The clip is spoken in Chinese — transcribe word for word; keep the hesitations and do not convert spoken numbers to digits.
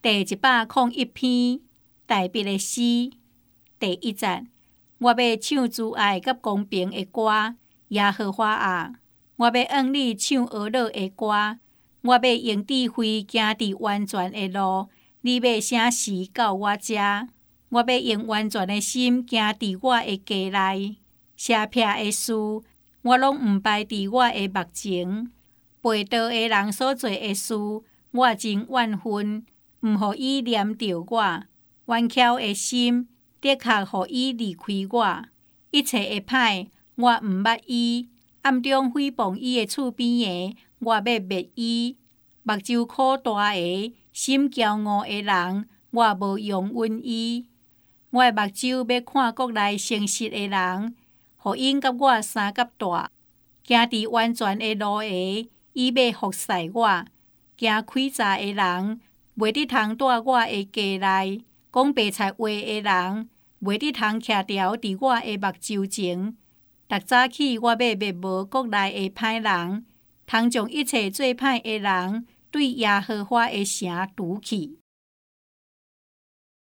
第一百零一篇大笔的诗，第一节。我要唱慈爱甲公平的歌，耶和华啊，我要向你唱俄勒的歌。我要用智慧行伫完全的路，你要啥时到我遮？我要用完全的心行伫我的家内，邪僻的事我拢毋排伫我的目前。背道的人所做的事，我真怨恨，毋互伊念着我。顽巧的心的确互伊离开我。一切的歹，我毋捌伊。暗中诽谤伊的厝边的，我要灭伊。目睭苦大的、心骄傲的人，我无容允伊。我的目睭要看国内诚实的人，互因甲我相甲大。行伫完全的路的，伊要服侍我。行诡诈的人，袂得通住我的家内。讲白菜话的人，袂得通徛牢伫我的目睭前。逐早起，我要灭无国内的歹人，通将一切做歹的人对耶和华的城除去。